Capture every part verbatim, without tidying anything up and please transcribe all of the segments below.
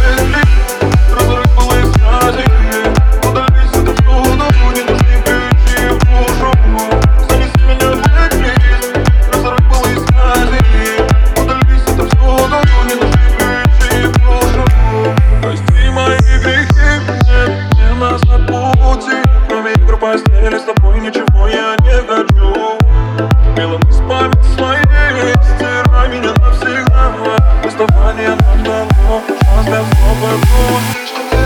петли, разрыв былых связей. Удались отовсюду, не нужны ключи в душу. Занеси меня в блэк-лист, разрыв былых связей. Удались отовсюду, не нужны ключи в душу. Прости мои грехи, нет мне назад пути. Кроме игр в постели с тобой ничего я не хочу. Белым из памяти своей стирай меня навсегда. Расставание нам дало шанс для снова быть.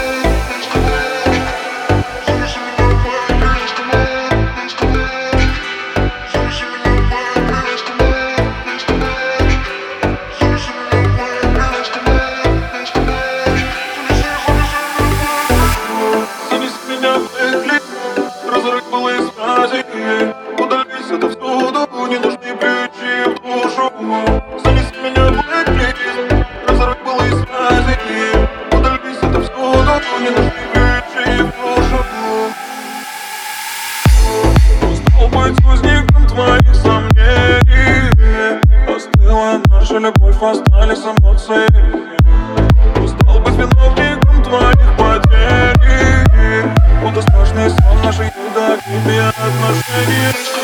Разрыв былых связей. Удались отовсюду, не нужны ключи в душу. Занеси меня в блэк-лист, разрыв былых связей. Удались отовсюду, не нужны ключи в душу. Устал быть узником твоих сомнений. Остыла наша любовь, остались эмоции. Устал быть виновником твоих потерь. Будто страшный сон наших ядовитых отношений.